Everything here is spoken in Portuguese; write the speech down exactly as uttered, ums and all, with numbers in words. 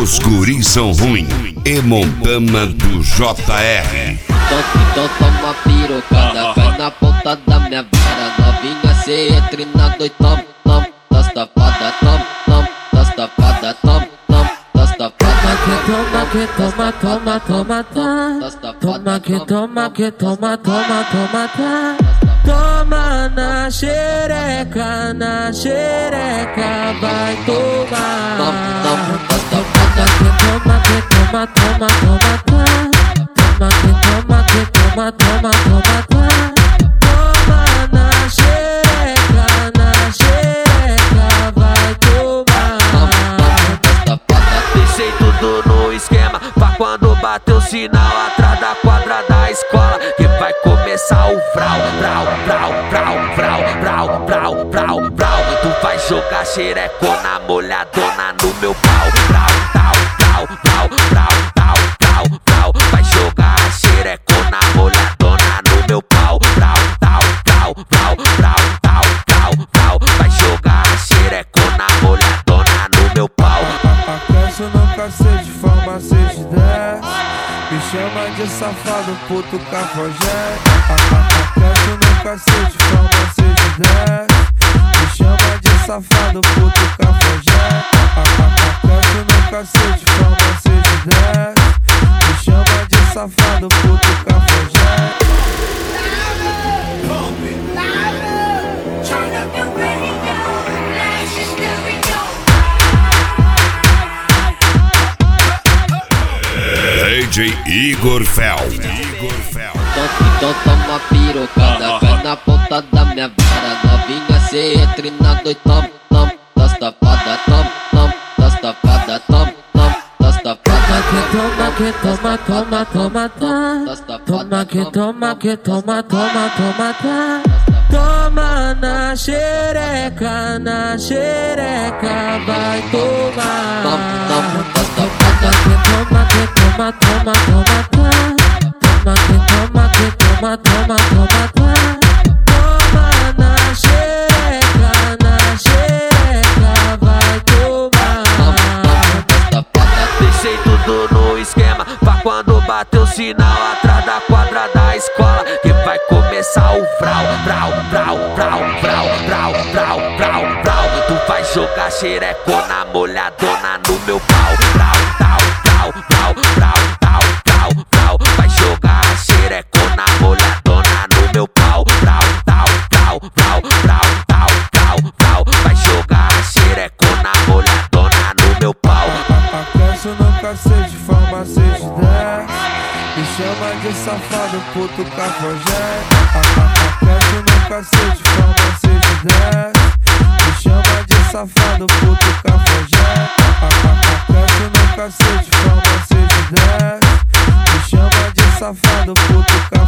Os guris são ruim, Emontama do J R. Então toma pirocada, cai na ponta da minha vara. Novinha, cê entre na doitão, tom, das tapadas, tom, tom, das tapadas, tom, tom, das tapadas. Toma que toma, toma, toma, tá. Toma que toma, que toma, toma, toma, tá. Toma na xereca, na xereca, vai tomar. Toma que toma, que toma, toma, toma, tá. Toma que toma, que toma, toma, toma, tá. Toma na xereca, na xereca, vai tomar. Deixei tudo no esquema pra quando bater o sinal atrás da quadra da escola, que vai começar o vrau, vrau, vrau, vrau, vrau, vrau, vrau, vrau, vrau. Tu vai jogar xerecona molhadona no meu pau, vrau, vrau, vrau, vrau, vrau, vrau, vrau, vrau. Vai jogar xerecona molhadona no meu pau, vrau, vrau, vrau, vrau, vrau, vrau, vrau, vrau. Vai jogar xerecona molhadona no meu pau. Aquece no cacete, forma seis de dez. Me chama de safado, puto cafajeste. Aquece no cacete, forma seis de dez. Me chama de safado, puto cafajeste. Aquece no cacete, forma seis de dez. Me chama de safado, puto cafajeste. D J Igor Fel. Igor Fel. Então toma pirocada, cai na ponta da minha vara. Novinha, cê entre na doitão, tom, das tapadas, tom, tom, das tapadas, tom, tom, das tapadas. Toma que toma, toma, toma, tá. Toma que toma, que toma, toma, toma, tá. Toma na xereca, na xereca, vai tomar. Toma que toma, que toma, toma, toma, tá. Toma que toma, que toma, toma, toma, tá. Toma na xereca, na xereca, vai tomar. Deixei tudo no esquema pra quando bater o sinal atrás da quadra da escola, que vai começar o vrau, vrau, vrau, vrau, vrau, vrau, vrau, vrau, vrau. Tu vai jogar xerecona molhadona no meu pau, vrau, vrau, vrau, vrau, vrau, vrau, vrau, vrau. Vai jogar xerecona molhadona no meu pau, vrau, vrau, vrau, vrau, vrau, vrau, vrau, vrau. Vai jogar xerecona molhadona no meu pau. Aquece no cacete, forma seis de dez. Me chama de safado, puto cafajeste. Aquece no cacete, forma seis de dez. Me chama de safado, puto cafajeste. Aquece no cacete, forma seis de dez. Me chama de safado, puto cafajeste.